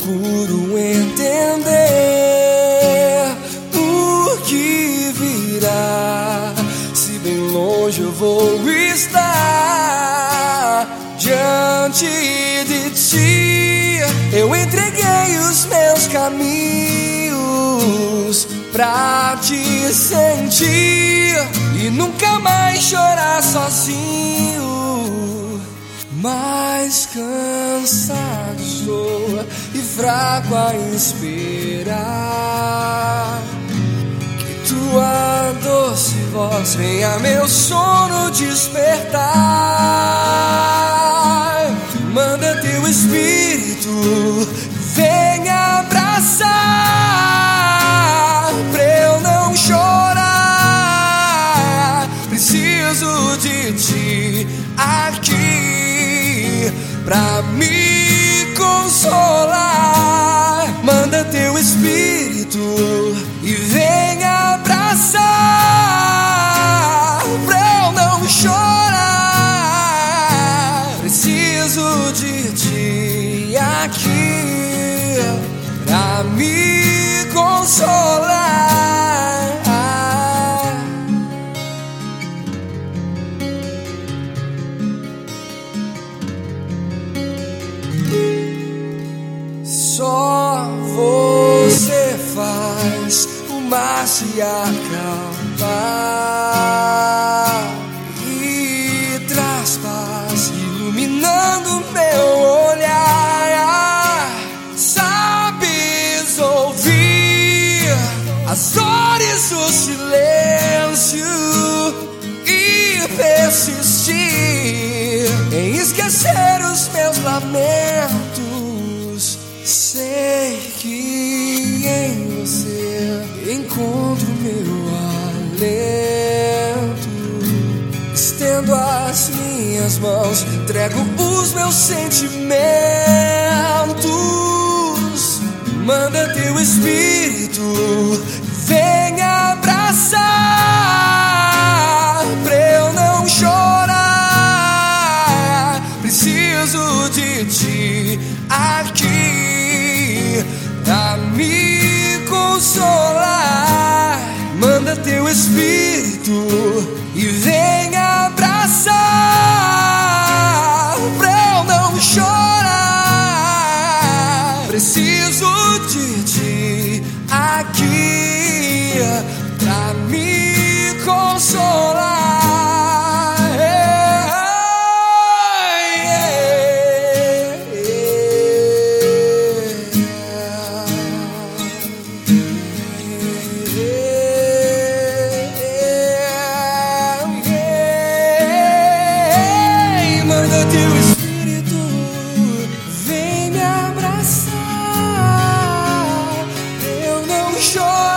procuro entender o que virá. Se bem longe eu vou estar diante de ti. Eu entreguei os meus caminhos pra te sentir e nunca mais chorar sozinho. Mas cansado sou e fraco a esperar que tua doce voz venha meu sono despertar. Manda teu Espírito, venha abraçar pra eu não chorar. Preciso de ti aqui pra me consolar. Manda teu Espírito e venha abraçar pra eu não chorar. Preciso de ti aqui pra me consolar. Só você faz o mar se acalmar e traz paz, iluminando meu olhar. Sabes ouvir as dores do silêncio e persistir em esquecer os meus lamentos. Sei que em você encontro meu alento. Estendo as minhas mãos, entrego os meus sentimentos. Manda teu Espírito, venha abraçar pra eu não chorar. Preciso de ti aqui pra me consolar. Manda teu Espírito e venha abraçar pra eu não chorar. Preciso de ti aqui pra me consolar. Manda teu Espírito, vem me abraçar, eu não choro.